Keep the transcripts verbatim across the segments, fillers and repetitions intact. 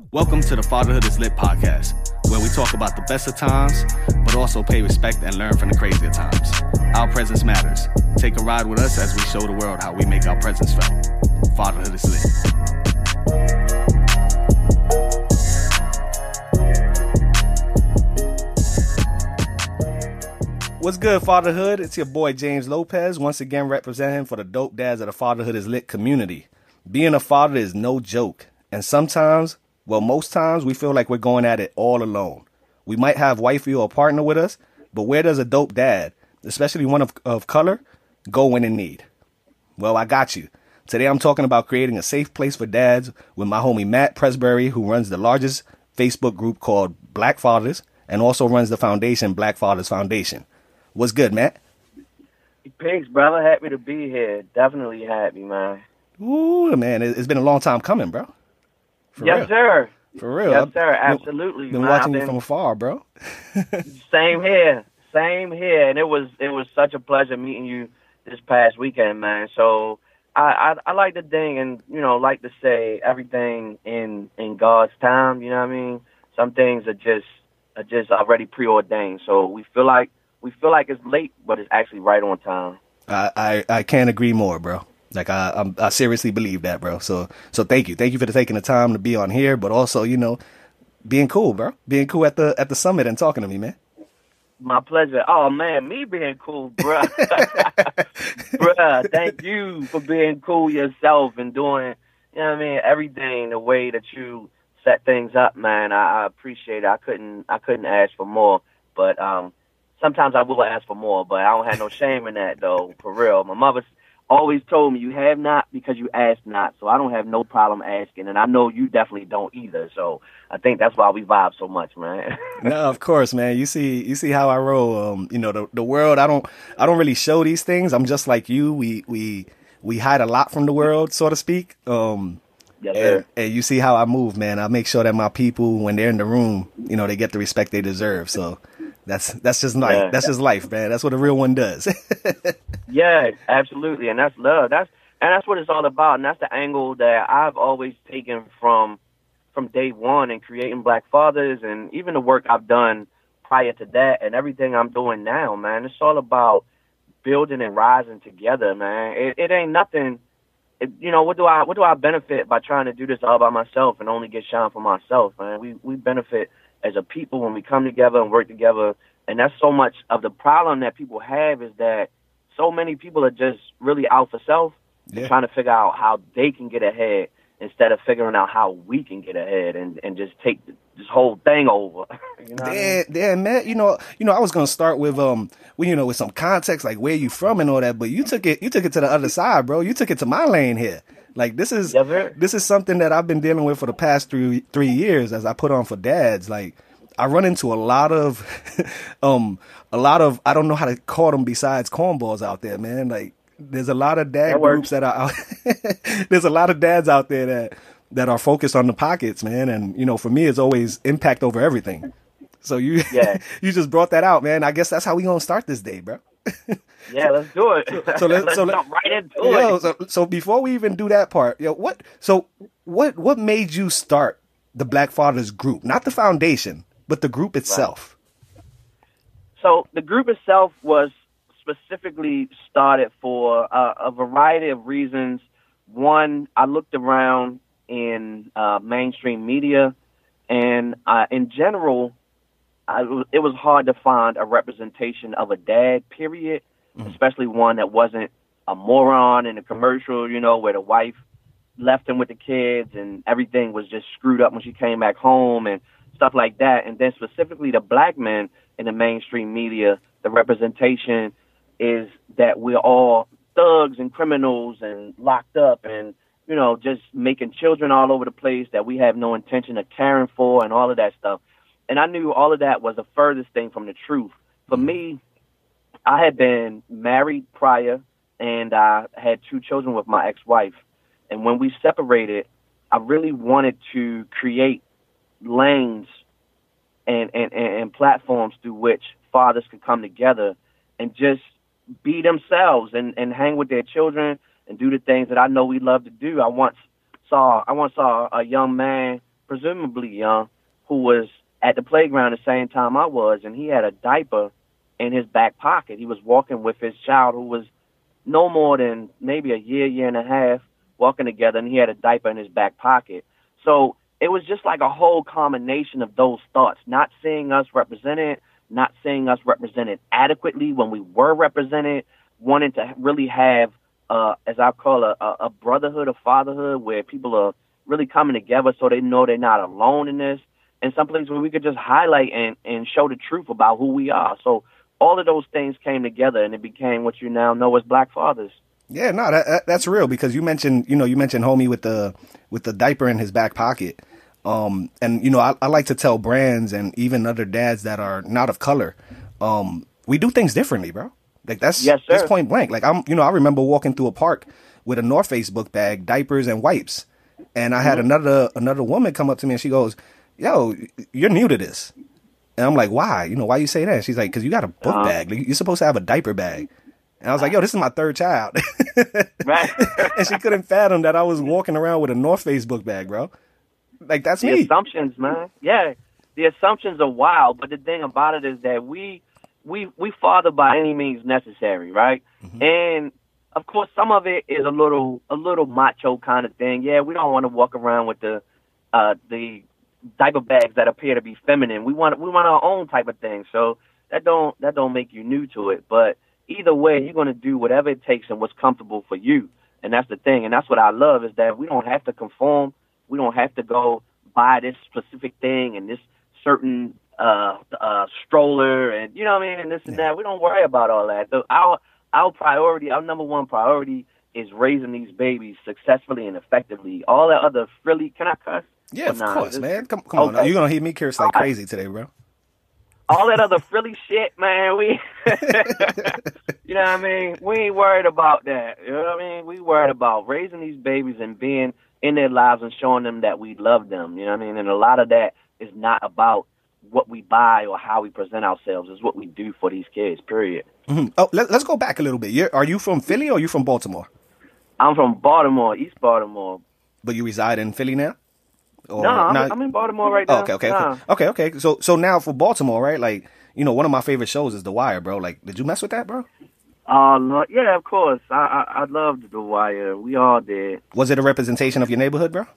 Welcome to the Fatherhood is Lit podcast, where we talk about the best of times, but also pay respect and learn from the crazier times. Our presence matters. Take a ride with us as we show the world how we make our presence felt. Fatherhood is Lit. What's good, Fatherhood? It's your boy James Lopez, once again representing for the dope dads of the Fatherhood is Lit community. Being a father is no joke, and sometimes, well, most times, we feel like we're going at it all alone. We might have wifey or a partner with us, but where does a dope dad, especially one of, of color, go when in need? Well, I got you. Today I'm talking about creating a safe place for dads with my homie Matt Presbury, who runs the largest Facebook group called Black Fathers and also runs the foundation Black Fathers Foundation. What's good, Matt? Thanks, brother. Happy to be here. Definitely happy, man. Ooh, man, it's been a long time coming, bro. For yes, real. sir. For real. Yes, sir. Absolutely. Been, been man. watching been, you from afar, bro. Same here. Same here. And it was it was such a pleasure meeting you this past weekend, man. So I, I I like to think and, you know, like to say everything in, in God's time, you know what I mean? Some things are just are just already preordained. So we feel like we feel like it's late, but it's actually right on time. I, I, I can't agree more, bro. Like, I, I'm, I seriously believe that, bro. So, so thank you. Thank you for taking the time to be on here, but also, you know, being cool, bro. Being cool at the, at the summit and talking to me, man. My pleasure. Oh, man, me being cool, bruh. Bruh, thank you for being cool yourself and doing, you know what I mean, everything the way that you set things up, man. I, I appreciate it. I couldn't, I couldn't ask for more, but, um, sometimes I will ask for more, but I don't have no shame in that, though, for real. My mother always told me, you have not because you ask not, so I don't have no problem asking, and I know you definitely don't either, so I think that's why we vibe so much, man. No, of course, man. You see, you see how I roll. Um, you know, the the world, I don't, I don't really show these things. I'm just like you. We, we, we hide a lot from the world, so to speak. Um, yes, sir. And, and you see how I move, man. I make sure that my people, when they're in the room, you know, they get the respect they deserve, so. That's that's just life. Yeah. That's just life, man. That's what a real one does. Yeah, absolutely, and that's love. That's and that's what it's all about. And that's the angle that I've always taken from from day one in creating Black Fathers, and even the work I've done prior to that, and everything I'm doing now, man. It's all about building and rising together, man. It, it ain't nothing. It, you know, what do I what do I benefit by trying to do this all by myself and only get shine for myself, man? We we benefit as a people when we come together and work together. And that's so much of the problem that people have is that so many people are just really out for self yeah. and trying to figure out how they can get ahead instead of figuring out how we can get ahead and, and just take this whole thing over. You know what yeah, I mean? yeah, man. You know, you know, I was gonna start with um, well, you know, with some context like where you from and all that, but you took it, you took it to the other side, bro. You took it to my lane here. Like this is yes, this is something that I've been dealing with for the past three three years as I put on for dads. Like I run into a lot of, um, a lot of I don't know how to call them besides cornballs out there, man. Like there's a lot of dad that groups that are out. There's a lot of dads out there that that are focused on the pockets, man. And you know, for me, it's always impact over everything. So you yeah. you just brought that out, man. I guess that's how we gonna start this day, bro. Yeah, let's do it. So let's, let's so let, jump right into yo, it. So, so before we even do that part, yo, what? So what? What made you start the Black Fathers group, not the foundation, but the group itself? Right. So the group itself was specifically started for uh, a variety of reasons. One, I looked around in uh, mainstream media, and uh, in general, I, it was hard to find a representation of a dad, period, mm-hmm. especially one that wasn't a moron in a commercial, you know, where the wife left him with the kids and everything was just screwed up when she came back home and stuff like that. And then specifically the black men in the mainstream media, the representation is that we're all thugs and criminals and locked up and, you know, just making children all over the place that we have no intention of caring for and all of that stuff. And I knew all of that was the furthest thing from the truth. For me, I had been married prior, and I had two children with my ex-wife. And when we separated, I really wanted to create lanes and, and, and platforms through which fathers could come together and just be themselves and, and hang with their children and do the things that I know we love to do. I once saw I once saw a young man presumably young, who was at the playground the same time I was, and he had a diaper in his back pocket. He was walking with his child who was no more than maybe a year, year and a half, walking together, and he had a diaper in his back pocket. So it was just like a whole combination of those thoughts, not seeing us represented, not seeing us represented adequately when we were represented, wanting to really have, uh, as I call a, a brotherhood of fatherhood, where people are really coming together so they know they're not alone in this, and some place where we could just highlight and, and show the truth about who we are. So all of those things came together, and it became what you now know as Black Fathers. Yeah, no, that, that that's real, because you mentioned, you know, you mentioned homie with the with the diaper in his back pocket. Um, and, you know, I, I like to tell brands and even other dads that are not of color, um, we do things differently, bro. Like, that's, yes, that's point blank. Like, I'm, you know, I remember walking through a park with a North Face book bag, diapers and wipes. And I had mm-hmm. another another woman come up to me and she goes, yo, you're new to this. And I'm like, why? You know, why you say that? She's like, because you got a book uh-huh. bag. Like, you're supposed to have a diaper bag. And I was like, yo, this is my third child. Right. And she couldn't fathom that I was walking around with a North Face book bag, bro. Like, that's the me. assumptions, man. Yeah, the assumptions are wild. But the thing about it is that we we we father by any means necessary, right? Mm-hmm. And of course, some of it is a little a little macho kind of thing. Yeah, we don't want to walk around with the uh, the diaper bags that appear to be feminine. We want we want our own type of thing. So that don't that don't make you new to it. But either way, you're gonna do whatever it takes and what's comfortable for you. And that's the thing. And that's what I love, is that we don't have to conform. We don't have to go buy this specific thing and this certain uh, uh, stroller and, you know what I mean, and this and that. We don't worry about all that. So our our priority, our number one priority is raising these babies successfully and effectively. All that other frilly, can I cuss? Yeah, of nah, course, this, man. Come, come okay. on. You're going to hear me curse like all crazy right. today, bro. All that other frilly shit, man, we, you know what I mean? We ain't worried about that. You know what I mean? We worried about raising these babies and being in their lives and showing them that we love them. You know what I mean? And a lot of that is not about what we buy or how we present ourselves. It's what we do for these kids, period. Mm-hmm. Oh, let, let's go back a little bit. You're, are you from Philly or are you from Baltimore? I'm from Baltimore, East Baltimore. But you reside in Philly now? Or no, I'm, not... I'm in Baltimore right now. Oh, okay, okay, nah. okay, okay, okay. So, so now for Baltimore, right? Like, you know, one of my favorite shows is The Wire, bro. Like, did you mess with that, bro? Uh, yeah, of course. I, I I loved The Wire. We all did. Was it a representation of your neighborhood, bro?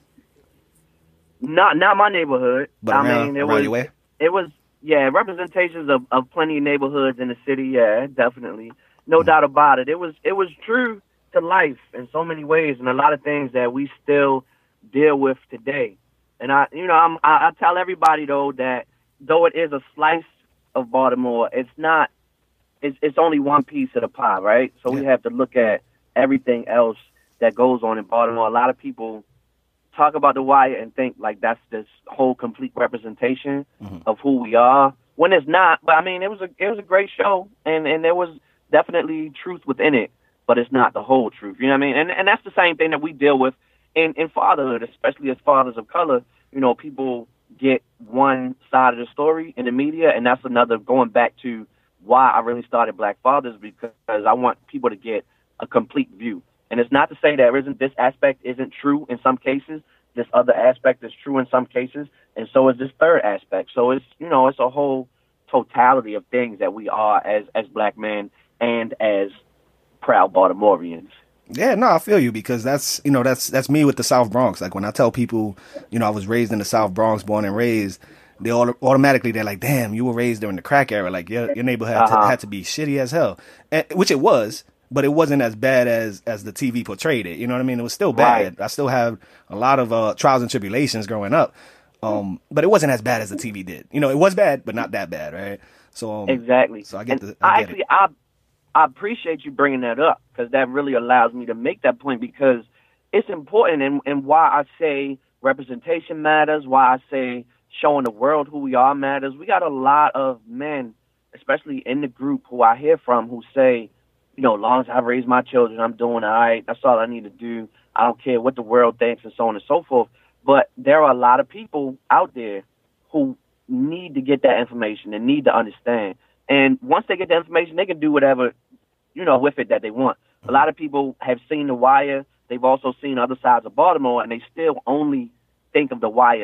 Not not my neighborhood. But around, I mean, it around was, your way? It was, yeah, representations of, of plenty of neighborhoods in the city. Yeah, definitely, no mm-hmm. doubt about it. It was it was true to life in so many ways, and a lot of things that we still deal with today. And I, you know, I'm, I, I tell everybody though that though it is a slice of Baltimore, it's not. It's, it's only one piece of the pie, right? So yeah. we have to look at everything else that goes on in Baltimore. A lot of people talk about The Wire and think like that's this whole complete representation mm-hmm. of who we are, when it's not. But I mean, it was a it was a great show, and, and there was definitely truth within it, but it's not the whole truth. You know what I mean? And and that's the same thing that we deal with in, in fatherhood, especially as fathers of color. You know, people get one side of the story in the media, and that's another, going back to why I really started Black Fathers, because I want people to get a complete view. And it's not to say that isn't this aspect isn't true in some cases. This other aspect is true in some cases, and so is this third aspect. So it's, you know, it's a whole totality of things that we are as as Black men and as proud Baltimoreans. Yeah, no, I feel you, because that's, you know, that's that's me with the South Bronx. Like, when I tell people, you know, I was raised in the South Bronx, born and raised, they all automatically, they're like, damn, you were raised during the crack era. Like, your your neighborhood had, uh-huh. to, had to be shitty as hell, and, which it was, but it wasn't as bad as as the T V portrayed it. You know what I mean? It was still bad. Right. I still have a lot of uh, trials and tribulations growing up, um, but it wasn't as bad as the T V did. You know, it was bad, but not that bad, right? So um, exactly. So I get and the. I, I get actually, it. I I appreciate you bringing that up, because that really allows me to make that point, because it's important, and and why I say representation matters, why I say showing the world who we are matters. We got a lot of men, especially in the group, who I hear from, who say, you know, as long as I raise my children, I'm doing all right. That's all I need to do. I don't care what the world thinks, and so on and so forth. But there are a lot of people out there who need to get that information and need to understand. And once they get the information, they can do whatever, you know, with it that they want. A lot of people have seen The Wire. They've also seen other sides of Baltimore, and they still only think of The Wire. So,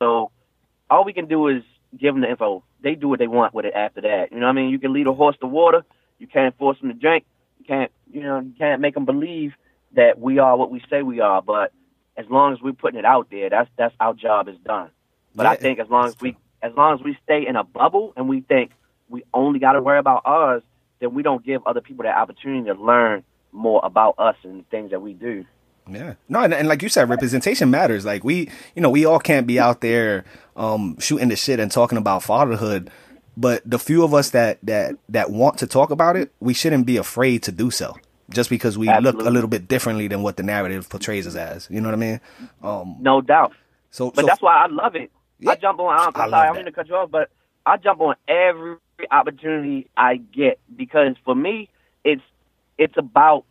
So all we can do is give them the info. They do what they want with it after that. You know what I mean? You can lead a horse to water. You can't force them to drink. You can't, you know, you can't make them believe that we are what we say we are. But as long as we're putting it out there, that's that's our job is done. But yeah, I think as long as we as long as we stay in a bubble and we think we only got to worry about ours, then we don't give other people that opportunity to learn more about us and the things that we do. Yeah. No, and, and like you said, representation matters. Like we, you know, we all can't be out there um, shooting the shit and talking about fatherhood. But the few of us that, that, that want to talk about it, we shouldn't be afraid to do so. Just because we Absolutely. look a little bit differently than what the narrative portrays us as. You know what I mean? Um, no doubt. So, But so, that's why I love it. Yeah, I jump on, I'm, I'm sorry, I'm going to cut you off, but I jump on every opportunity I get. Because for me, it's it's about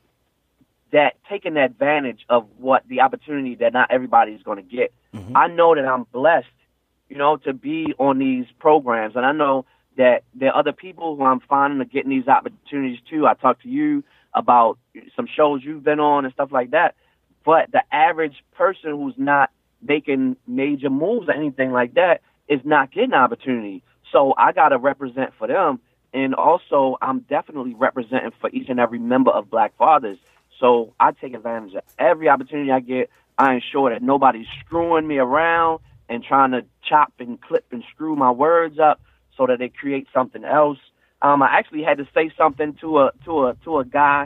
that taking advantage of what the opportunity that not everybody is going to get. Mm-hmm. I know that I'm blessed, you know, to be on these programs. And I know that there are other people who I'm finding are getting these opportunities too. I talked to you about some shows you've been on and stuff like that. But the average person who's not making major moves or anything like that is not getting an opportunity. So I got to represent for them. And also, I'm definitely representing for each and every member of Black Fathers. So I take advantage of every opportunity I get. I ensure that nobody's screwing me around and trying to chop and clip and screw my words up so that they create something else. Um, I actually had to say something to a to a to a guy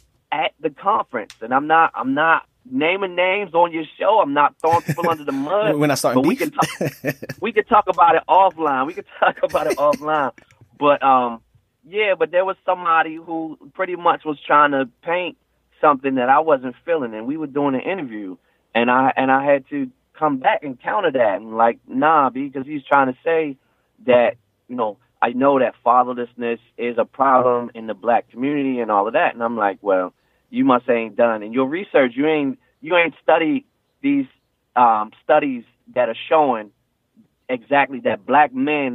at the conference, and I'm not I'm not naming names on your show. I'm not throwing people under the mud. We're not starting but we can talk, we can talk about it offline. We can talk about it offline. But um, yeah, but there was somebody who pretty much was trying to paint something that I wasn't feeling, and we were doing an interview, and I and I had to come back and counter that, and like, nah, because he's trying to say that, you know, I know that fatherlessness is a problem in the Black community and all of that, and I'm like, well, you must ain't done in your research, you ain't you ain't studied these um, studies that are showing exactly that Black men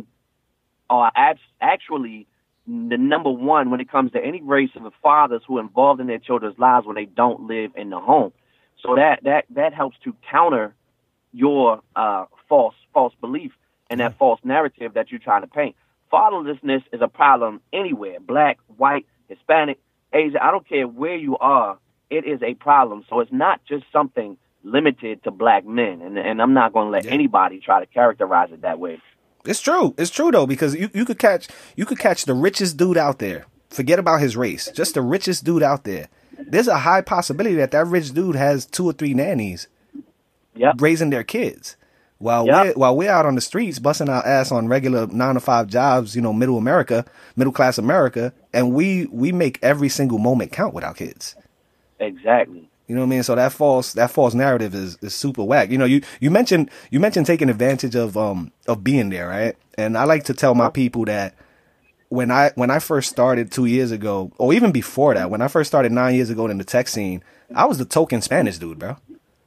are abs- actually the number one when it comes to any race of fathers who are involved in their children's lives when they don't live in the home. So that that that helps to counter your uh, false false belief and that false narrative that you're trying to paint. Fatherlessness is a problem anywhere, Black, white, Hispanic, Asian. I don't care where you are. It is a problem. So it's not just something limited to Black men, and and I'm not going to let yeah. anybody try to characterize it that way. It's true. It's true though, because you, you could catch you could catch the richest dude out there. Forget about his race. Just the richest dude out there. There's a high possibility that that rich dude has two or three nannies yep. raising their kids. While yep. we're while we're out on the streets busting our ass on regular nine to five jobs, you know, middle America, middle class America, and we we make every single moment count with our kids. Exactly. You know what I mean? So that false that false narrative is, is super whack. You know, you, you mentioned you mentioned taking advantage of um of being there, right? And I like to tell my people that when I when I first started two years ago, or even before that, when I first started nine years ago in the tech scene, I was the token Spanish dude, bro.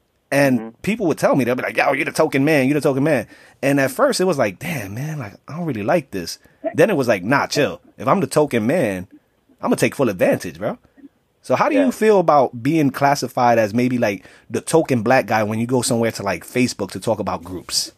And mm-hmm. people would tell me, they'll be like, yo, you're the token man, you're the token man. And at first it was like, damn, man, like I don't really like this. Then it was like, nah, chill. If I'm the token man, I'm gonna take full advantage, bro. So how do yeah. you feel about being classified as maybe like the token Black guy when you go somewhere to like Facebook to talk about groups?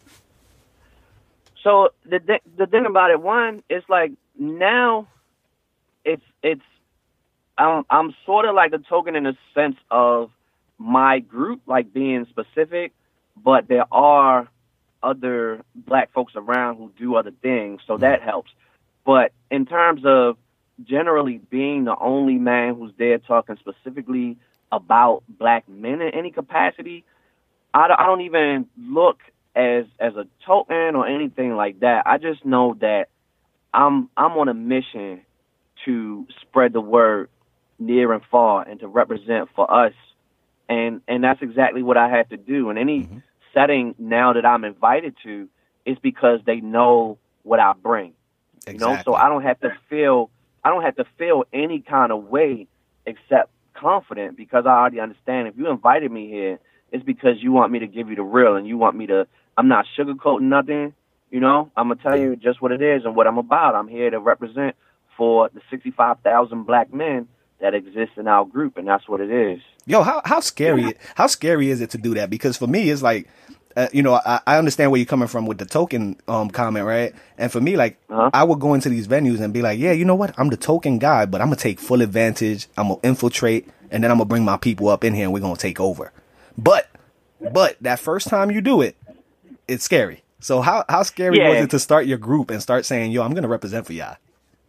So the th- the thing about it, one, it's like now it's it's I'm I'm sort of like the token in the sense of my group, like being specific, but there are other Black folks around who do other things, so mm-hmm. that helps. But in terms of generally being the only man who's there talking specifically about Black men in any capacity, I don't, I don't even look as as a token or anything like that. I just know that I'm I'm on a mission to spread the word near and far and to represent for us, and and that's exactly what I have to do. In any mm-hmm. setting now that I'm invited to, it's because they know what I bring. Exactly. You know, so I don't have to feel I don't have to feel any kind of way except confident, because I already understand if you invited me here, it's because you want me to give you the real, and you want me to, I'm not sugarcoating nothing, you know, I'm going to tell you just what it is and what I'm about. I'm here to represent for the sixty-five thousand Black men that exist in our group, and that's what it is. Yo, how, how scary, how scary is it to do that? Because for me, it's like, uh, you know, I, I understand where you're coming from with the token um comment, right? And for me, like, Uh-huh. I would go into these venues and be like, yeah, you know what? I'm the token guy, but I'm gonna take full advantage. I'm gonna infiltrate, and then I'm gonna bring my people up in here, and we're gonna take over. But, but that first time you do it, it's scary. So how how scary Yeah. was it to start your group and start saying, yo, I'm gonna represent for y'all?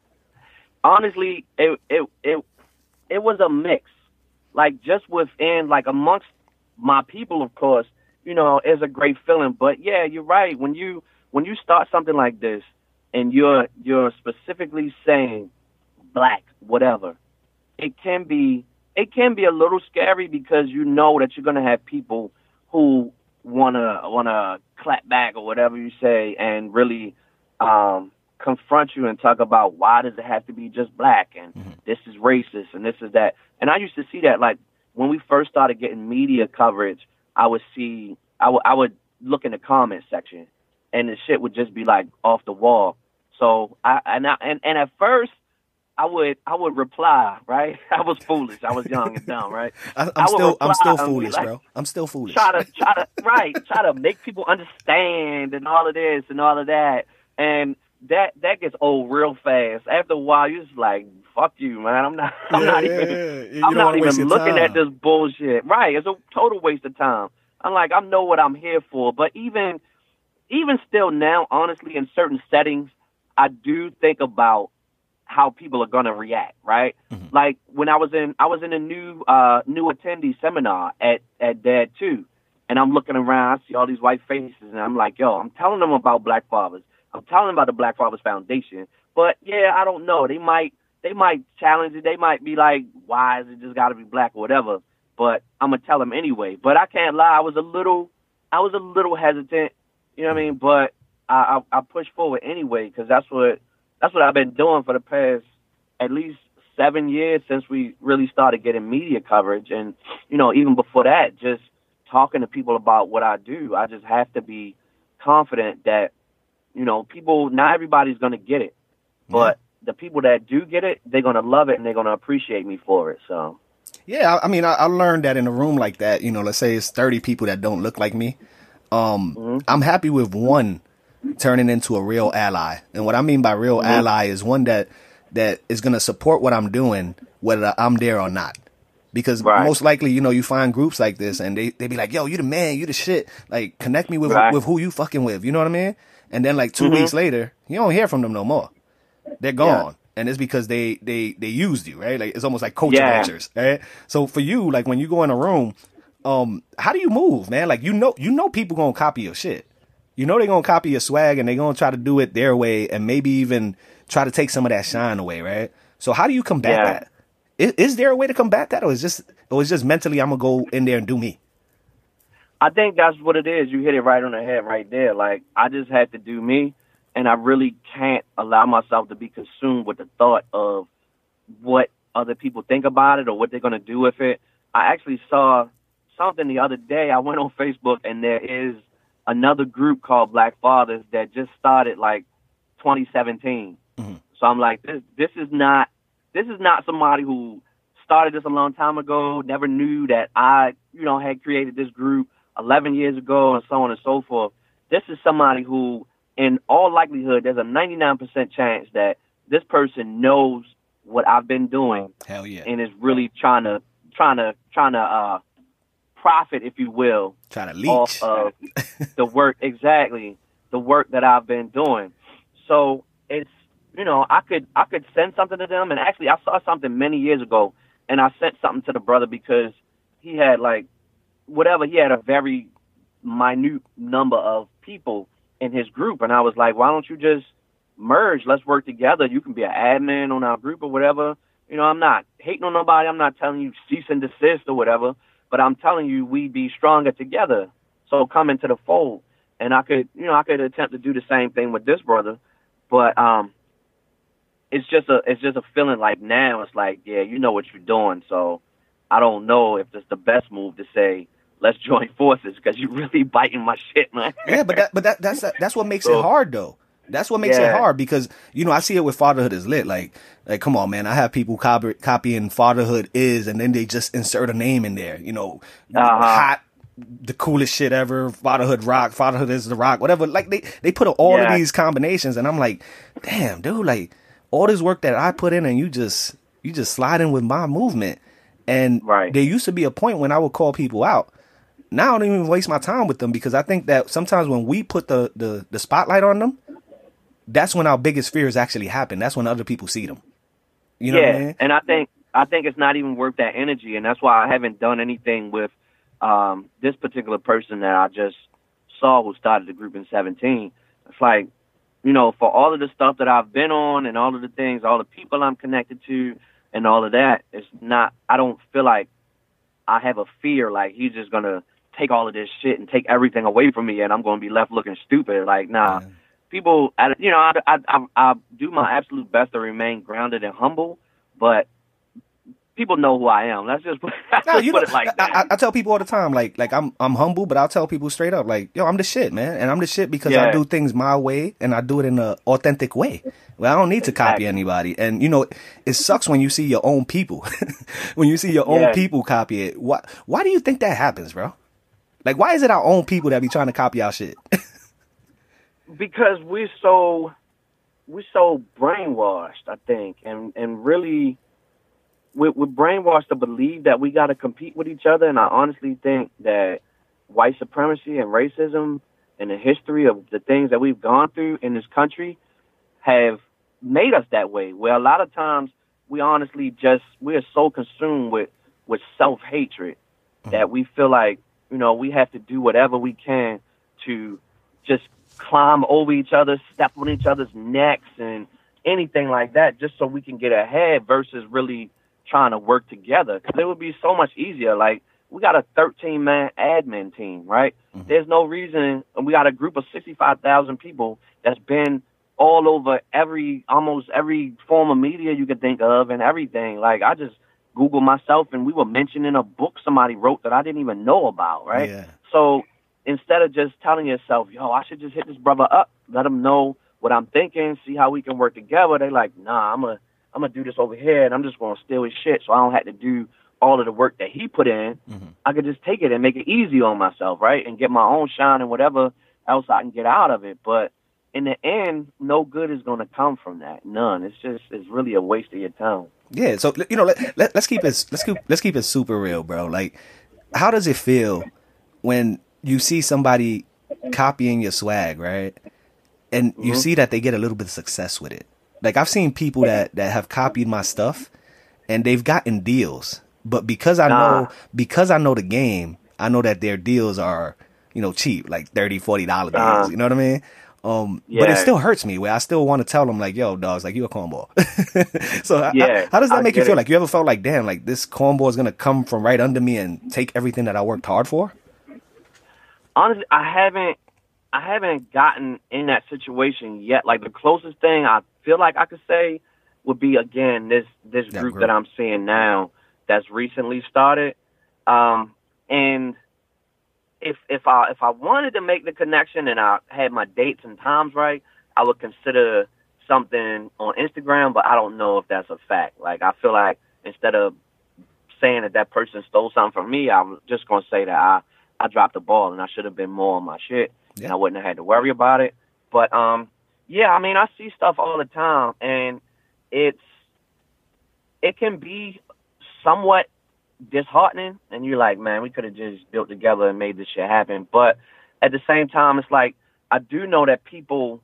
Honestly, it it it it was a mix. Like, just within, like, amongst my people, of course, you know, it's a great feeling. But yeah, you're right. When you when you start something like this, and you're you're specifically saying black, whatever, it can be it can be a little scary, because you know that you're gonna have people who wanna wanna clap back or whatever you say, and really um, confront you and talk about, why does it have to be just black, and Mm-hmm. this is racist, and this is that. And I used to see that, like, when we first started getting media coverage, I would see, I would, I would look in the comment section, and the shit would just be like off the wall. So I, and I, and, and at first I would, I would reply, right? I was foolish. I was young and dumb, right? I, I'm I would still I'm reply still and be foolish, like, bro. I'm still foolish. Try to, try to, right? Try to make people understand and all of this and all of that, and that that gets old real fast. After a while, you're just like, fuck you, man. I'm not, I'm Yeah, not yeah, even, yeah. You I'm don't not wanna waste even your looking time. at this bullshit. Right? It's a total waste of time. I'm like, I know what I'm here for. But even, even still now, honestly, in certain settings, I do think about how people are gonna react. Right? Mm-hmm. Like when I was in, I was in a new, uh, new attendee seminar at at Dad Two, and I'm looking around. I see all these white faces, and I'm like, yo, I'm telling them about Black Fathers. I'm telling them about the Black Fathers Foundation. But yeah, I don't know. They might they might challenge it. They might be like, why is it just got to be black or whatever? But I'm gonna tell them anyway. But I can't lie. I was a little I was a little hesitant. You know what I mean? But I I, I pushed forward anyway, because that's what that's what I've been doing for the past at least seven years since we really started getting media coverage. And you know, even before that, just talking to people about what I do. I just have to be confident that, you know, people, not everybody's going to get it, but yeah. the people that do get it, they're going to love it, and they're going to appreciate me for it. So, yeah, I, I mean, I, I learned that in a room like that, you know, let's say it's thirty people that don't look like me. Um, mm-hmm. I'm happy with one turning into a real ally. And what I mean by real mm-hmm. ally is one that, that is going to support what I'm doing, whether I'm there or not. Because right. most likely, you know, you find groups like this and they, they be like, yo, you the man, you the shit. Like, connect me with, right. with who you fucking with. You know what I mean? And then like two mm-hmm. weeks later, you don't hear from them no more. They're gone. Yeah. And it's because they, they, they used you, right? Like, it's almost like coaching yeah. lectures, right? So for you, like when you go in a room, um, how do you move, man? Like, you know, you know, people gonna copy your shit. You know, they're gonna copy your swag and they're gonna try to do it their way and maybe even try to take some of that shine away, right? So how do you combat yeah. that? Is, is there a way to combat that, or is just, or is just mentally I'm gonna go in there and do me? I think that's what it is. You hit it right on the head right there. Like, I just had to do me, and I really can't allow myself to be consumed with the thought of what other people think about it or what they're gonna do with it. I actually saw something the other day. I went on Facebook, and there is another group called Black Fathers that just started like twenty seventeen. Mm-hmm. So I'm like, this, this is not. This is not somebody who started this a long time ago, never knew that I, you know, had created this group eleven years ago and so on and so forth. This is somebody who, in all likelihood, there's a ninety-nine percent chance that this person knows what I've been doing. Hell yeah. And is really trying to, trying to, trying to, uh, profit, if you will. Trying to leech. Off of the work, exactly, the work that I've been doing. So it's, you know, I could I could send something to them. And actually, I saw something many years ago, and I sent something to the brother because he had, like, whatever, he had a very minute number of people in his group. And I was like, why don't you just merge? Let's work together. You can be an admin on our group or whatever. You know, I'm not hating on nobody. I'm not telling you cease and desist or whatever. But I'm telling you, we be stronger together. So come into the fold. And I could, you know, I could attempt to do the same thing with this brother. But, um, It's just a it's just a feeling like now it's like, yeah, you know what you're doing. So I don't know if it's the best move to say, let's join forces, because you're really biting my shit, man. Yeah, but that but that that's that's what makes so, it hard though. That's what makes yeah. it hard, because, you know, I see it with Fatherhood is Lit. Like, like, come on, man. I have people copy, copying Fatherhood is, and then they just insert a name in there, you know, uh-huh. hot the coolest shit ever. Fatherhood rock. Fatherhood is the rock. Whatever. Like they they put all yeah. of these combinations, and I'm like, damn, dude. Like all this work that I put in, and you just you just slide in with my movement. And right. there used to be a point when I would call people out. Now I don't even waste my time with them because I think that sometimes when we put the the, the spotlight on them, that's when our biggest fears actually happen. That's when other people see them. You know yeah, what I mean? And I think I think it's not even worth that energy, and that's why I haven't done anything with um, this particular person that I just saw who started the group in seventeen. It's like, you know, for all of the stuff that I've been on and all of the things, all the people I'm connected to and all of that, it's not, I don't feel like I have a fear like he's just going to take all of this shit and take everything away from me and I'm going to be left looking stupid. Like, nah. Yeah. People, you know, I, I, I, I do my absolute best to remain grounded and humble, but people know who I am. Let's just, let's no, just you put know, it like that. I, I tell people all the time, like, like I'm, I'm humble, but I'll tell people straight up, like, yo, I'm the shit, man, and I'm the shit because yeah. I do things my way and I do it in an authentic way. Well, I don't need to copy exactly. anybody, and you know, it sucks when you see your own people, when you see your yeah. own people copy it. Why, why do you think that happens, bro? Like, why is it our own people that be trying to copy our shit? Because we're so we're so brainwashed, I think, and and really we're, we're brainwashed to believe that we got to compete with each other. And I honestly think that white supremacy and racism and the history of the things that we've gone through in this country have made us that way. Where a lot of times we honestly just we're so consumed with with self hatred mm-hmm. that we feel like, you know, we have to do whatever we can to just climb over each other, step on each other's necks and anything like that just so we can get ahead versus really trying to work together. Because it would be so much easier. Like, we got a thirteen man admin team, right? Mm-hmm. There's no reason, and we got a group of sixty-five thousand people that's been all over every, almost every form of media you could think of and everything. Like, I just Googled myself and we were mentioning a book somebody wrote that I didn't even know about, right? Yeah. So instead of just telling yourself, yo, I should just hit this brother up, let him know what I'm thinking, see how we can work together. They like, nah, I'm going to I'm gonna do this over here, and I'm just going to steal his shit so I don't have to do all of the work that he put in. Mm-hmm. I could just take it and make it easy on myself, right, and get my own shine and whatever else I can get out of it. But in the end, no good is going to come from that. None. It's just it's really a waste of your time. Yeah, so, you know, let, let, let's keep it let's keep, let's keep it super real, bro. Like, how does it feel when you see somebody copying your swag, right? And you mm-hmm. see that they get a little bit of success with it. Like, I've seen people that, that have copied my stuff and they've gotten deals. But because I nah. know, because I know the game, I know that their deals are, you know, cheap, like thirty dollars, forty dollars nah. deals. You know what I mean? Um, yeah. But it still hurts me where I still want to tell them like, yo, dogs, like you a cornball. So yeah, how, how does that I make you feel? it. Like, you ever felt like, damn, like this cornball is going to come from right under me and take everything that I worked hard for? Honestly, I haven't, I haven't gotten in that situation yet. Like, the closest thing I feel like I could say would be, again, this, this that group group that I'm seeing now that's recently started. Um, and if, if I, if I wanted to make the connection and I had my dates and times right, I would consider something on Instagram, but I don't know if that's a fact. Like, I feel like instead of saying that that person stole something from me, I'm just going to say that I, I dropped the ball and I should have been more on my shit. Yeah. And I wouldn't have had to worry about it. But, um, yeah, I mean, I see stuff all the time, and it's, it can be somewhat disheartening, and you're like, man, we could have just built together and made this shit happen. But at the same time, it's like, I do know that people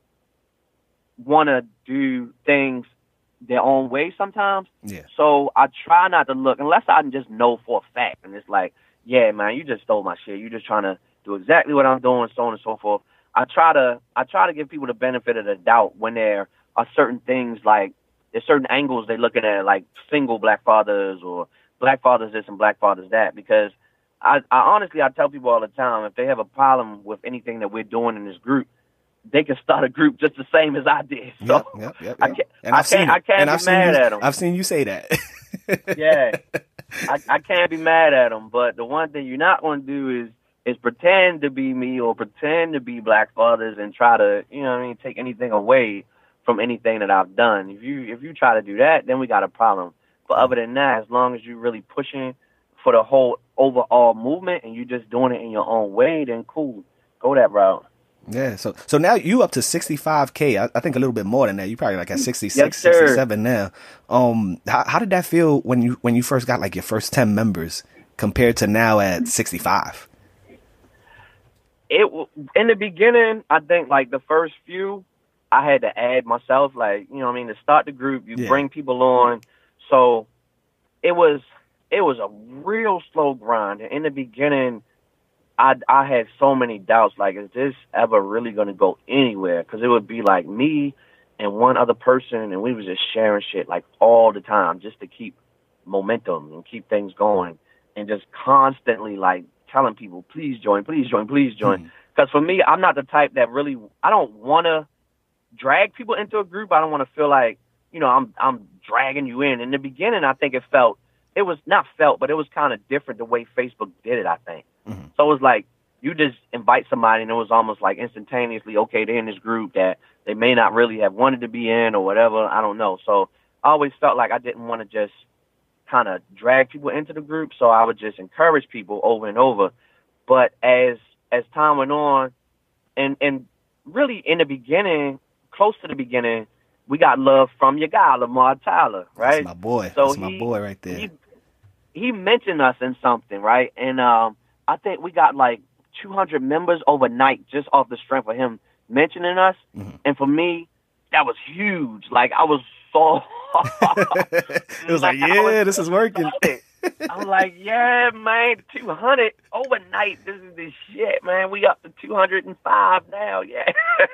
want to do things their own way sometimes. Yeah. So I try not to look, unless I just know for a fact, and it's like, yeah, man, you just stole my shit. You're just trying to do exactly what I'm doing, so on and so forth. I try to I try to give people the benefit of the doubt when there are certain things, like there's certain angles they're looking at, like single black fathers or black fathers this and black fathers that. Because I, I honestly, I tell people all the time, if they have a problem with anything that we're doing in this group, they can start a group just the same as I did. So yep, yep, yep, yep. I can't, and I I've seen can't, it. I can't and be I've mad seen you, at them. I've seen you say that. Yeah, I, I can't be mad at them. But the one thing you're not going to do is is pretend to be me or pretend to be black fathers and try to, you know what I mean, take anything away from anything that I've done. If you if you try to do that, then we got a problem. But other than that, as long as you're really pushing for the whole overall movement and you're just doing it in your own way, then cool, go that route. Yeah, so so now you up to sixty-five K. I, I think a little bit more than that. You probably like at sixty-six, yes, sixty-seven now. Um, how, how did that feel when you when you first got like your first ten members compared to now at sixty-five? It in the beginning, I think like the first few, I had to add myself, like, you know what I mean, to start the group, you yeah. bring people on. So it was it was a real slow grind. In the beginning, I, I had so many doubts, like, is this ever really going to go anywhere? Because it would be like me and one other person, and we was just sharing shit, like, all the time just to keep momentum and keep things going and just constantly, like, telling people, please join, please join, please join. Because mm-hmm. for me, I'm not the type that really, I don't want to drag people into a group. I don't want to feel like, you know, I'm I'm dragging you in. In the beginning, I think it felt, it was not felt, but it was kind of different the way Facebook did it, I think. Mm-hmm. So it was like you just invite somebody and it was almost like instantaneously, okay, they're in this group that they may not really have wanted to be in or whatever. I don't know. So I always felt like I didn't want to just kind of drag people into the group. So I would just encourage people over and over. But as as time went on, and, and really in the beginning, close to the beginning, we got love from your guy, Lamar Tyler, right? That's my boy. So That's he, my boy right there. He, he mentioned us in something, right? And um, I think we got like two hundred members overnight just off the strength of him mentioning us. Mm-hmm. And for me, that was huge. Like, I was so... it was like, like yeah, was this is working. I'm like, yeah, man, two hundred overnight. This is the shit, man. We up to two hundred five now, yeah.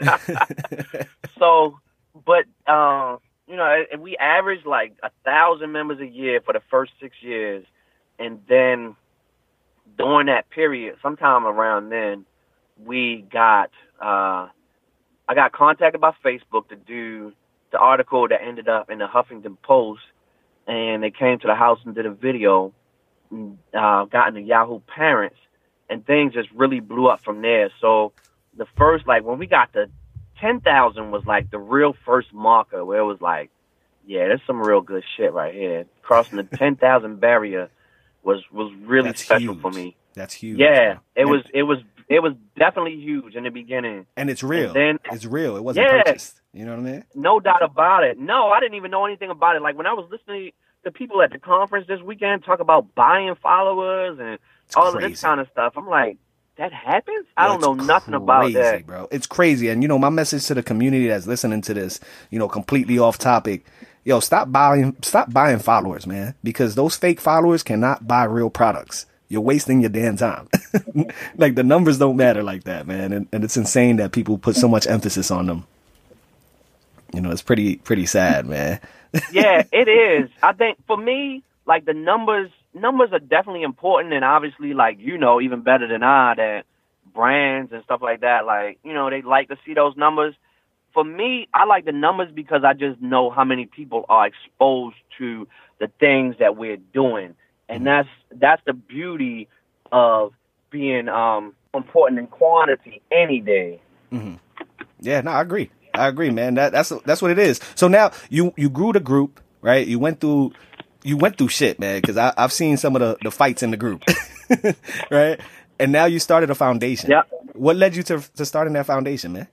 So, but, um, you know, we averaged like a thousand members a year for the first six years. And then during that period, sometime around then, we got, uh, I got contacted by Facebook to do the article that ended up in the Huffington Post. And they came to the house and did a video, uh, got into Yahoo Parents, and things just really blew up from there. So the first, like, when we got to ten thousand was like the real first marker where it was like, yeah, there's some real good shit right here. Crossing the ten thousand barrier was, was really That's special huge. for me. That's huge. Yeah, it and, was, it was, it was definitely huge in the beginning. And it's real. And then, it's real. It wasn't yeah, purchased. You know what I mean? No doubt about it. No, I didn't even know anything about it. Like, when I was listening to people at the conference this weekend talk about buying followers and it's all crazy. Of this kind of stuff, I'm like, that happens? I Yo, don't know nothing crazy, about that. Bro. It's crazy. And, you know, my message to the community that's listening to this, you know, completely off topic, yo, stop buying, stop buying followers, man, because those fake followers cannot buy real products. You're wasting your damn time. Like, the numbers don't matter like that, man. And, and it's insane that people put so much emphasis on them. You know, it's pretty, pretty sad, man. Yeah, it is. I think for me, like, the numbers, numbers are definitely important. And obviously, like, you know, even better than I, that brands and stuff like that, like, you know, they like to see those numbers. For me, I like the numbers because I just know how many people are exposed to the things that we're doing. And that's, that's the beauty of being um, important in quantity any day. Mm-hmm. Yeah, no, I agree. I agree, man. That that's that's what it is. So now you, you grew the group, right? You went through you went through shit, man. Because I I've seen some of the, the fights in the group, right? And now you started a foundation. Yeah. What led you to to starting that foundation, man?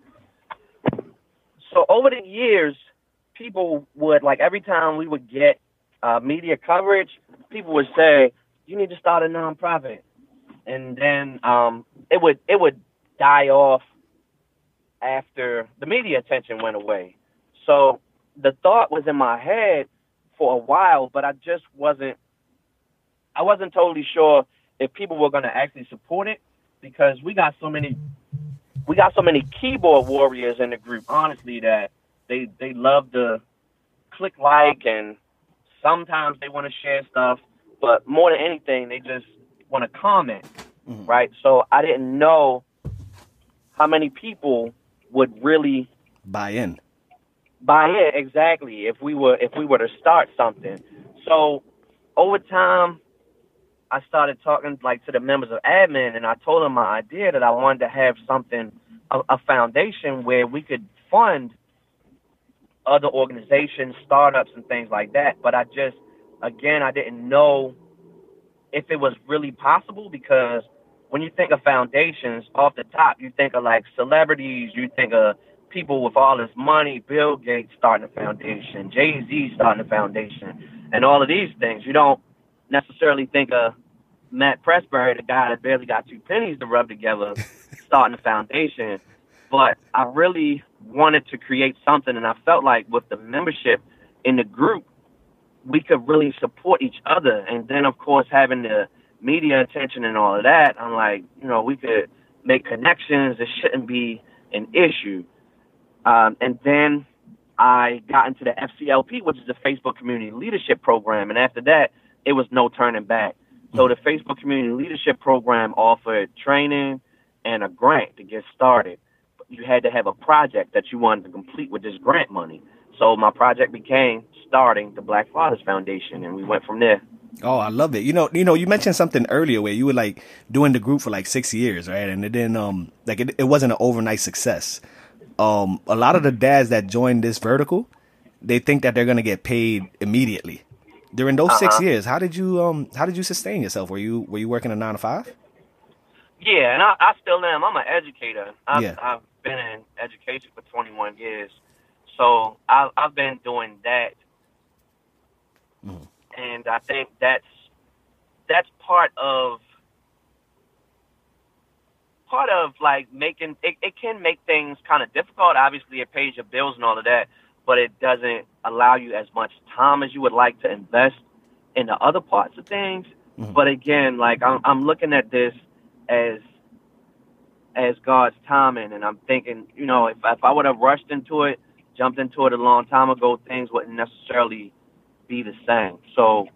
So over the years, people would, like, every time we would get uh, media coverage, people would say, "You need to start a nonprofit," and then um, it would it would die off after the media attention went away. So the thought was in my head for a while, but I just wasn't, I wasn't totally sure if people were going to actually support it, because we got so many, we got so many keyboard warriors in the group, honestly, that they, they love to click like, and sometimes they want to share stuff, but more than anything, they just want to comment, mm-hmm. right? So I didn't know how many people would really buy in. Buy in, exactly. If we were if we were to start something. So over time, I started talking, like, to the members of admin, and I told them my idea that I wanted to have something, a, a foundation where we could fund other organizations, startups, and things like that. But I just, again, I didn't know if it was really possible, because when you think of foundations, off the top, you think of like celebrities, you think of people with all this money, Bill Gates starting a foundation, Jay-Z starting a foundation, and all of these things. You don't necessarily think of Matt Pressbury, the guy that barely got two pennies to rub together, starting a foundation. But I really wanted to create something, and I felt like with the membership in the group, we could really support each other. And then, of course, having the media attention and all of that, I'm like, you know, we could make connections. It shouldn't be an issue. Um, and then I got into the F C L P, which is the Facebook Community Leadership Program. And after that, it was no turning back. So the Facebook Community Leadership Program offered training and a grant to get started. You had to have a project that you wanted to complete with this grant money. So my project became starting the Black Fathers Foundation, and we went from there. Oh, I love it. You know, you know, you mentioned something earlier where you were like doing the group for like six years, right? And it didn't, um, like it, it wasn't an overnight success. Um, a lot of the dads that join this vertical, they think that they're going to get paid immediately. During those uh-huh. six years, how did you, um, how did you sustain yourself? Were you, were you working a nine to five? Yeah, and I, I still am. I'm an educator. I've, yeah. I've been in education for twenty-one years. So I've, I've been doing that. Mm. And I think that's that's part of part of like making it, it can make things kind of difficult. Obviously, it pays your bills and all of that, but it doesn't allow you as much time as you would like to invest in the other parts of things. Mm-hmm. But again, like I'm, I'm looking at this as as God's timing, and I'm thinking, you know, if if I would have rushed into it, jumped into it a long time ago, things wouldn't necessarily be the same. So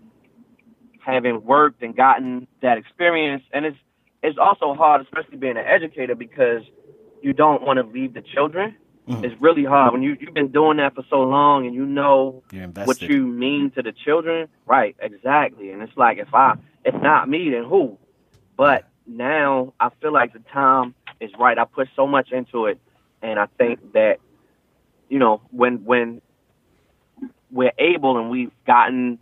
having worked and gotten that experience, and it's it's also hard, especially being an educator, because you don't want to leave the children. Mm-hmm. It's really hard when you you've been doing that for so long, and you know what you mean to the children. Right, exactly. And it's like, if I if not me, then who? But now I feel like the time is right. I put so much into it, and I think that, you know, when when we're able and we've gotten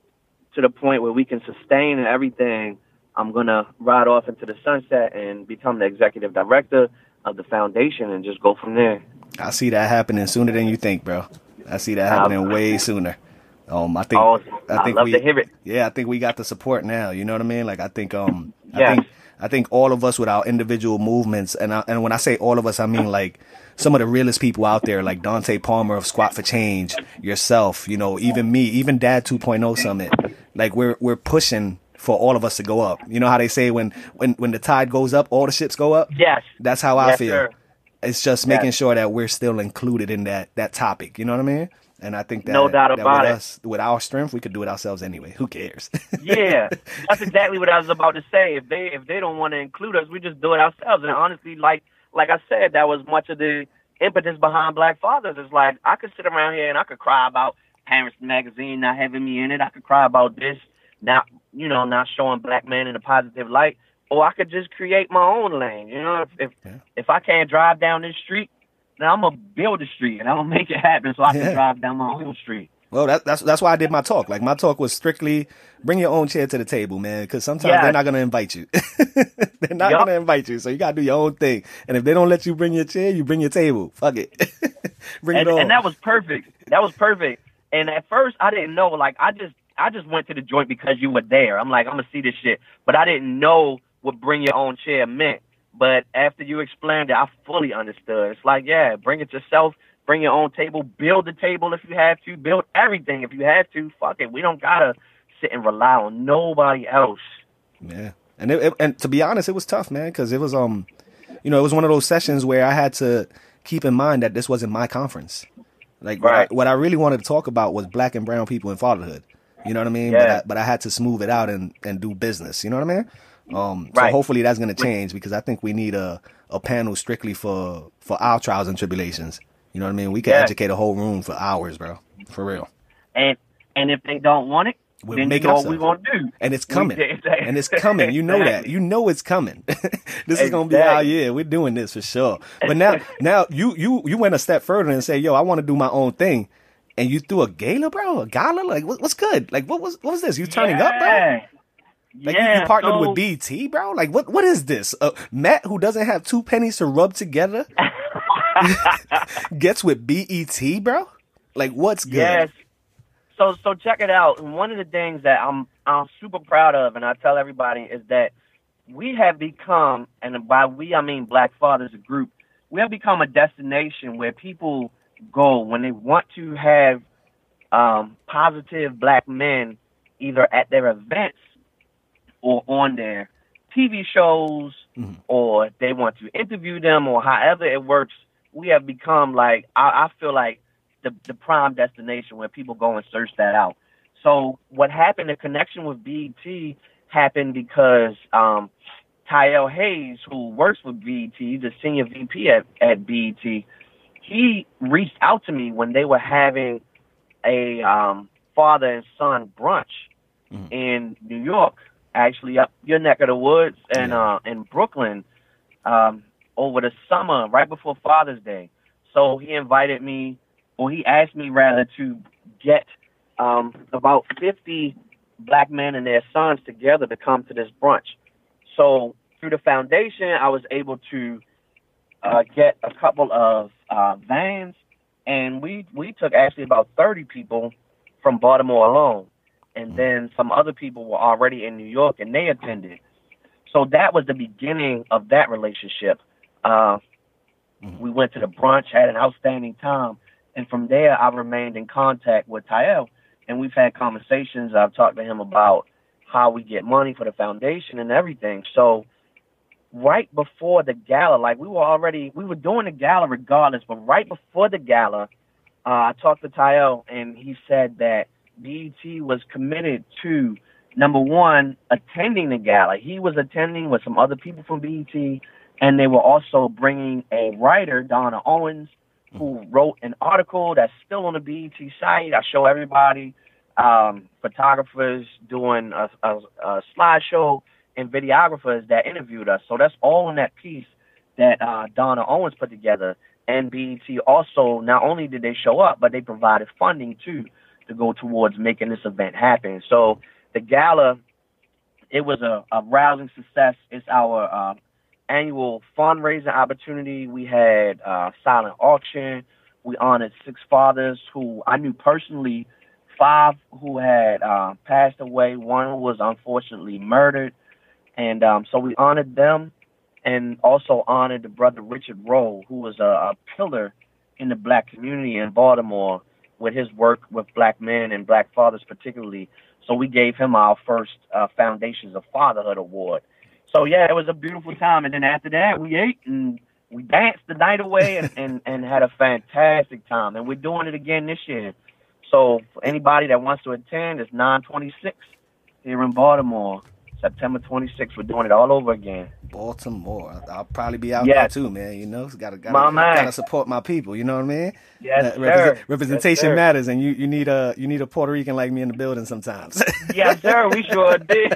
to the point where we can sustain and everything, I'm going to ride off into the sunset and become the executive director of the foundation and just go from there. I see that happening sooner than you think, bro. I see that happening um, way sooner. Um, I think, oh, I think I love we, to hear it. Yeah, I think we got the support now. You know what I mean? Like, I think, um, yes. I think, I think all of us with our individual movements, and I, and when I say all of us, I mean like some of the realest people out there, like Dante Palmer of Squat for Change, yourself, you know, even me, even Dad two point oh Summit. Like we're we're pushing for all of us to go up. You know how they say when when when the tide goes up, all the ships go up? Yes. That's how I yes, feel. Sir. It's just yes. making sure that we're still included in that that topic. You know what I mean? And I think that, no doubt that about with it. us, with our strength, we could do it ourselves anyway. Who cares? Yeah, that's exactly what I was about to say. If they if they don't want to include us, we just do it ourselves. And honestly, like like I said, that was much of the impetus behind Black Fathers. It's like I could sit around here and I could cry about Parents Magazine not having me in it. I could cry about this not you know not showing black men in a positive light, or I could just create my own lane. You know, if if, yeah. if I can't drive down this street, now I'm gonna build a street and I'm gonna make it happen so I can yeah. drive down my own street. Well, that, that's that's why I did my talk. Like my talk was strictly bring your own chair to the table, man. Because sometimes yes. they're not gonna invite you. They're not yep. gonna invite you, so you gotta do your own thing. And if they don't let you bring your chair, you bring your table. Fuck it, bring and, it on. And that was perfect. That was perfect. And at first, I didn't know. Like I just I just went to the joint because you were there. I'm like, I'm gonna see this shit, but I didn't know what bring your own chair meant. But after you explained it, I fully understood. It's like, yeah, bring it yourself, bring your own table, build the table if you have to, build everything if you have to. Fuck it. We don't got to sit and rely on nobody else. Yeah. And it, it, and to be honest, it was tough, man, because it was, um, you know, it was one of those sessions where I had to keep in mind that this wasn't my conference. Like, right. what, I, what I really wanted to talk about was black and brown people in fatherhood. You know what I mean? Yeah. But I, but I had to smooth it out and, and do business. You know what I mean? Um, so right. hopefully that's going to change, because I think we need a, a panel strictly for, for our trials and tribulations. You know what I mean? We can yeah. educate a whole room for hours, bro. For real. And and if they don't want it, we'll then make you it know ourselves. what we're going to do. And it's coming. We, exactly. And it's coming. You know that. You know it's coming. This exactly. is going to be our year. We're doing this for sure. But now, now you, you, you went a step further and say, yo, I want to do my own thing. And you threw a gala, bro? A gala? Like, what, what's good? Like, what was what was this? You turning yeah. up, bro? Like yeah, you, you partnered so, with B E T, bro. Like what? What is this? Uh, Matt, who doesn't have two pennies to rub together, gets with B E T, bro. Like what's good? Yes. So so check it out. And one of the things that I'm I'm super proud of, and I tell everybody, is that we have become, and by we I mean Black Fathers, a group, we have become a destination where people go when they want to have um, positive black men, either at their events or on their T V shows, mm-hmm. or they want to interview them, or however it works. We have become like, I, I feel like the, the prime destination where people go and search that out. So what happened, the connection with B E T happened because um, Tyel Hayes, who works with B E T, the senior V P at, at B E T, he reached out to me when they were having a um, father and son brunch mm-hmm. in New York, actually up your neck of the woods, and yeah. uh, in Brooklyn um, over the summer, right before Father's Day. So he invited me, or he asked me rather, to get um, about fifty black men and their sons together to come to this brunch. So through the foundation, I was able to uh, get a couple of uh, vans, and we, we took actually about thirty people from Baltimore alone. And then some other people were already in New York, and they attended. So that was the beginning of that relationship. Uh, mm-hmm. We went to the brunch, had an outstanding time. And from there, I remained in contact with Tyel. And we've had conversations. I've talked to him about how we get money for the foundation and everything. So right before the gala, like we were already, we were doing the gala regardless, but right before the gala, uh, I talked to Tyel, and he said that B E T was committed to, number one, attending the gala. He was attending with some other people from B E T, and they were also bringing a writer, Donna Owens, who wrote an article that's still on the B E T site. I show everybody, um, photographers doing a, a, a slideshow, and videographers that interviewed us. So that's all in that piece that uh, Donna Owens put together. And B E T also, not only did they show up, but they provided funding too, to go towards making this event happen. So the gala, it was a, a rousing success. It's our uh, annual fundraising opportunity. We had uh, silent auction. We honored six fathers who I knew personally, five who had uh, passed away. One was unfortunately murdered. And um, so we honored them, and also honored the brother Richard Rowe, who was a, a pillar in the black community in Baltimore with his work with black men and black fathers particularly. So we gave him our first uh, Foundations of Fatherhood Award. So, yeah, it was a beautiful time. And then after that, we ate and we danced the night away and, and, and had a fantastic time. And we're doing it again this year. So for anybody that wants to attend, it's nine twenty-six here in Baltimore. September twenty-sixth, we're doing it all over again. Baltimore. I'll probably be out yes. there too, man. You know, gotta gotta, my gotta support my people. You know what I mean? Yes, uh, represent, sir. Representation yes, sir. matters, and you, you need a you need a Puerto Rican like me in the building sometimes. Yes, sir. We sure did.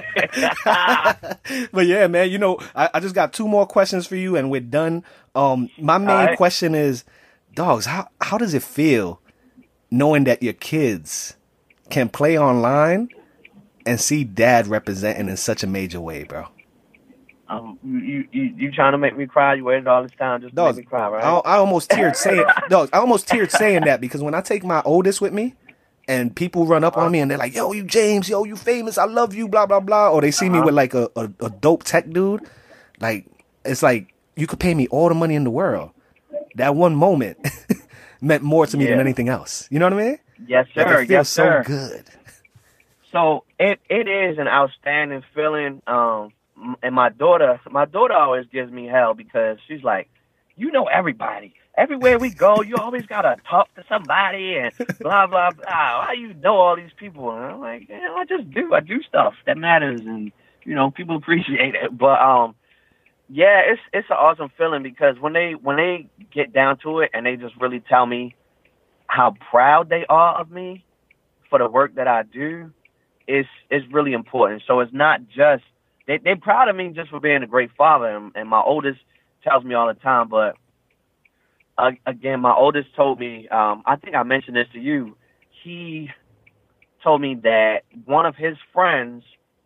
But yeah, man. You know, I, I just got two more questions for you, and we're done. Um, my main right. question is, dogs. How how does it feel knowing that your kids can play online and see dad representing in such a major way, bro? Um, you, you you trying to make me cry? You waited all this time just to Dogs, make me cry, right? I, I almost teared saying, dogs, I almost teared saying that, because when I take my oldest with me, and people run up uh-huh. on me and they're like, "Yo, you James, yo, you famous, I love you, blah blah blah," or they see uh-huh. me with like a, a, a dope tech dude, like it's like you could pay me all the money in the world. That one moment meant more to me yeah. than anything else. You know what I mean? Yes, sir. Like, it feels yes, so sir. good. So it it is an outstanding feeling. Um, and my daughter, my daughter always gives me hell because she's like, "You know everybody. Everywhere we go, you always gotta talk to somebody and blah blah blah. Why you know all these people?" And I'm like, "Yeah, I just do. I do stuff that matters, and you know, people appreciate it." But um, yeah, it's it's an awesome feeling because when they when they get down to it and they just really tell me how proud they are of me for the work that I do, it's it's really important. So it's not just they they're proud of me just for being a great father, and, and my oldest tells me all the time. But uh, again, my oldest told me, um, I think I mentioned this to you. He told me that one of his friends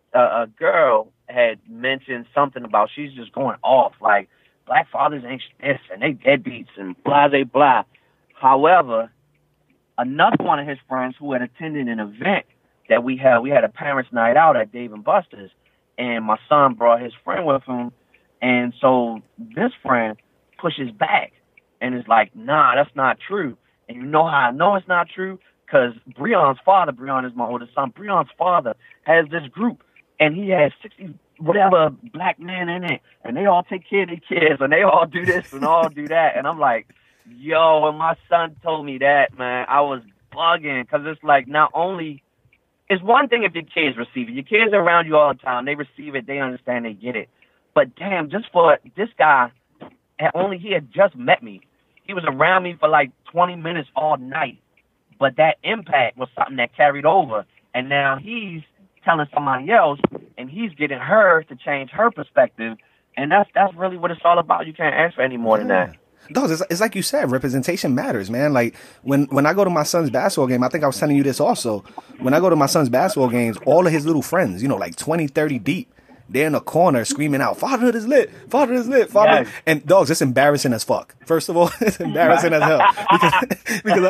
a, a girl had mentioned something about she's just going off like black fathers ain't this and they deadbeats and blah blah blah. However, another one of his friends who had attended an event that we had, we had a parents' night out at Dave and Buster's, and my son brought his friend with him, and so this friend pushes back and is like, nah, that's not true. And you know how I know it's not true? Because Breon's father, Breon is my oldest son, Breon's father has this group, and he has sixty whatever black men in it, and they all take care of their kids, and they all do this and all do that. And I'm like, yo, when my son told me that, man, I was bugging, because it's like, not only, it's one thing if your kids receive it. Your kids are around you all the time. They receive it. They understand. They get it. But damn, just for this guy, and only he had just met me. He was around me for like twenty minutes all night. But that impact was something that carried over. And now he's telling somebody else, and he's getting her to change her perspective. And that's that's really what it's all about. You can't ask for any more yeah. than that. No, it's, it's like you said, representation matters, man. Like when, when I go to my son's basketball game, I think I was telling you this also. When I go to my son's basketball games, all of his little friends, you know, like twenty, thirty deep, they're in a corner screaming out, "Fatherhood is lit! Fatherhood is lit! Fatherhood!" Yes. And dogs, it's embarrassing as fuck. First of all, it's embarrassing as hell because because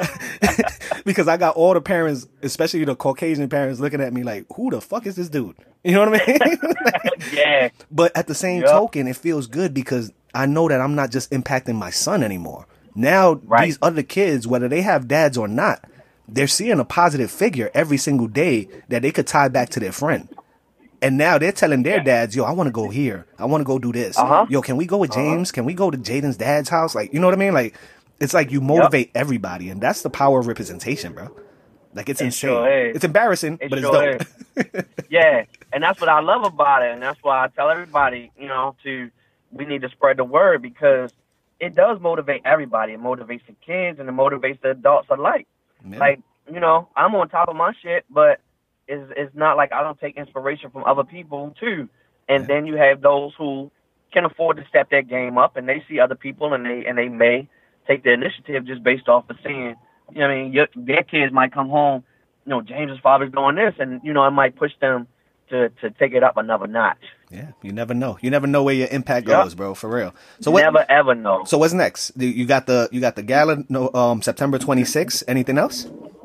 I, because I got all the parents, especially the Caucasian parents, looking at me like, "Who the fuck is this dude?" You know what I mean? Yeah. But at the same yep. token, it feels good because I know that I'm not just impacting my son anymore. Now right. these other kids, whether they have dads or not, they're seeing a positive figure every single day that they could tie back to their friend. And now they're telling their dads, yo, I want to go here. I want to go do this. Uh-huh. Yo, can we go with James? Uh-huh. Can we go to Jaden's dad's house? Like, you know what I mean? Like, it's like you motivate yep. everybody. And that's the power of representation, bro. Like, it's it insane. Sure it's embarrassing, it but sure it's dope. Yeah. And that's what I love about it. And that's why I tell everybody, you know, to we need to spread the word because it does motivate everybody. It motivates the kids and it motivates the adults alike. Yeah. Like, you know, I'm on top of my shit, but It's, it's not like I don't take inspiration from other people, too. And yeah. then you have those who can afford to step their game up, and they see other people, and they and they may take the initiative just based off of seeing, you know what I mean, your, their kids might come home, you know, James's father's doing this, and, you know, it might push them to, to take it up another notch. Yeah, you never know. You never know where your impact yep. goes, bro, for real. So what, never, ever know. So what's next? You got the you got the gala no, um, September twenty-sixth. Anything else?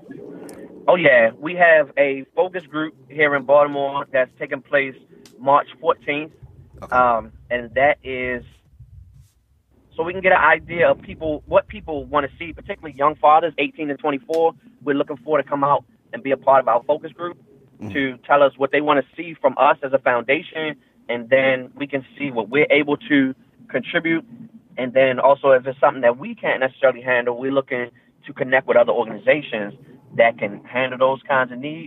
Oh, yeah. We have a focus group here in Baltimore that's taking place March fourteenth. Okay. Um, and that is so we can get an idea of people, what people want to see, particularly young fathers, eighteen to twenty-four. We're looking for to come out and be a part of our focus group mm-hmm. to tell us what they want to see from us as a foundation. And then we can see what we're able to contribute. And then also if it's something that we can't necessarily handle, we're looking to connect with other organizations that can handle those kinds of needs.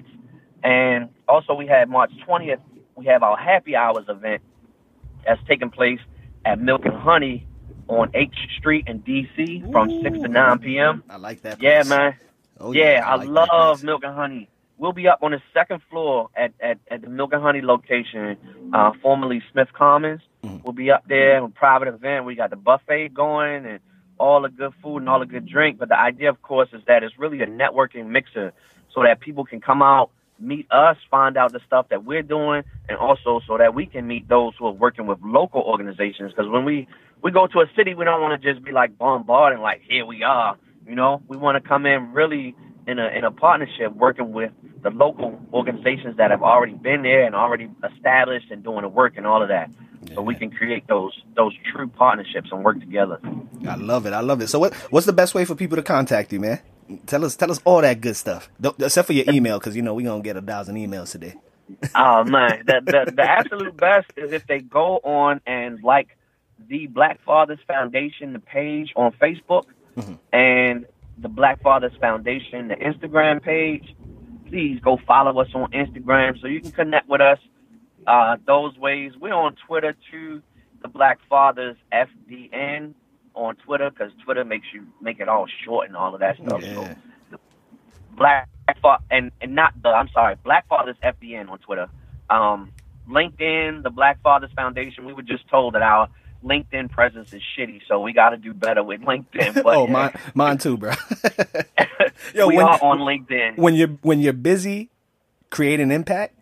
And also we have March twentieth, we have our Happy Hours event that's taking place at Milk and Honey on H Street in D C from Ooh, six to nine p.m. I like that place. Yeah, man. Oh, yeah, yeah, I, I like love Milk and Honey. We'll be up on the second floor at, at, at the Milk and Honey location, uh, formerly Smith Commons. Mm. We'll be up there in a private event. We got the buffet going and all the good food and all the good drink. But the idea, of course, is that it's really a networking mixer so that people can come out, meet us, find out the stuff that we're doing, and also so that we can meet those who are working with local organizations. Because when we, we go to a city, we don't want to just be like bombarding, like, here we are. You know, we want to come in really in a in a partnership working with the local organizations that have already been there and already established and doing the work and all of that. Yeah. So we can create those those true partnerships and work together. I love it. I love it. So what what's the best way for people to contact you, man? Tell us tell us all that good stuff. Don't, except for your email, because, you know, we're going to get a thousand emails today. Oh, man. The, the, the absolute best is if they go on and like the Black Fathers Foundation, the page on Facebook, mm-hmm. and the Black Fathers Foundation, the Instagram page. Please go follow us on Instagram so you can connect with us uh, those ways. We're on Twitter, too, the Black Fathers F D N on Twitter, because Twitter makes you make it all short and all of that stuff. Yeah. So the Black Fa- and, and not the, I'm sorry, Black Fathers F D N on Twitter. Um, LinkedIn, the Black Fathers Foundation, we were just told that our LinkedIn presence is shitty, so we got to do better with LinkedIn. But, oh, yeah. mine, mine too, bro. Yo, we when, are on LinkedIn. When you're when you're busy creating impact,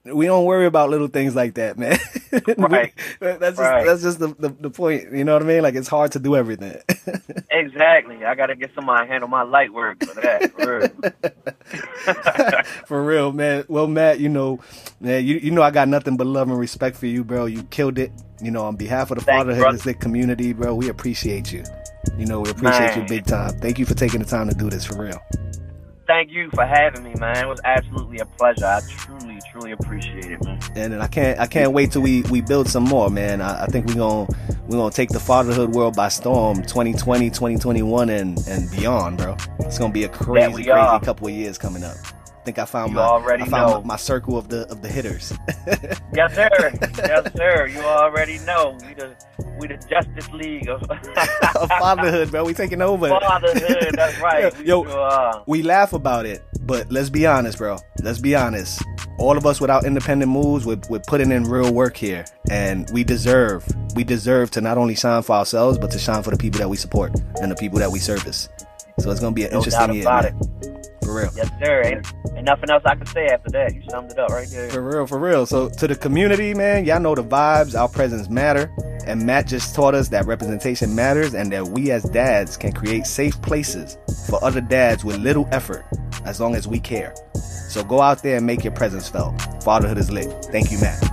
we don't worry about little things like that, man. Right. that's just right. that's just the, the the point. You know what I mean? Like it's hard to do everything. Exactly. I gotta get somebody to handle my light work for that. For real. For real, man. Well, Matt, you know, man, you you know I got nothing but love and respect for you, bro. You killed it. You know, on behalf of the Thank Fatherhood you, is Lit community, bro. We appreciate you. You know, we appreciate man. you big time. Thank you for taking the time to do this, for real. Thank you for having me, man. It was absolutely a pleasure. I truly, truly appreciate it, man. And I can't, I can't wait till we, we build some more, man. I, I think we're gonna, we're gonna take the fatherhood world by storm, twenty twenty, twenty twenty-one, and and beyond, bro. It's gonna be a crazy, crazy are. couple of years coming up. I think I found You my, already I found know. my, my circle of the of the hitters. Yes, sir. Yes, sir. You already know. We the we the Justice League of Fatherhood, bro. We taking over. Fatherhood. That's right. We Yo, sure are. we laugh about it, but let's be honest, bro. Let's be honest. All of us without independent moves, we're, we're putting in real work here, and we deserve, we deserve to not only shine for ourselves, but to shine for the people that we support and the people that we service. So it's gonna be an No interesting doubt year, about man. it. For real. Yes, sir. Ain't, ain't nothing else I can say after that. You summed it up right there. For real, for real. So to the community, man, y'all know the vibes. Our presence matter. And Matt just taught us that representation matters and that we as dads can create safe places for other dads with little effort as long as we care. So go out there and make your presence felt. Fatherhood is lit. Thank you, Matt.